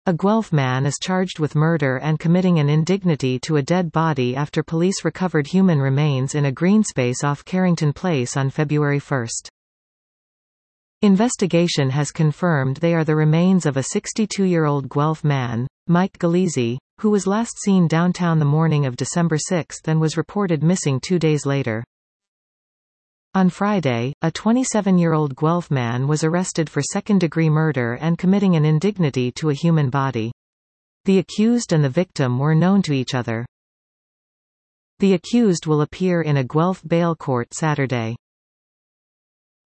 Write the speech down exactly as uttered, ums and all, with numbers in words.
A Guelph man is charged with murder and committing an indignity to a dead body after police recovered human remains in a greenspace off Carrington Place on February first. Investigation has confirmed they are the remains of a sixty-two-year-old Guelph man, Mike Galeazzi, who was last seen downtown the morning of December sixth and was reported missing two days later. On Friday, a twenty-seven-year-old Guelph man was arrested for second-degree murder and committing an indignity to a human body. The accused and the victim were known to each other. The accused will appear in a Guelph bail court Saturday.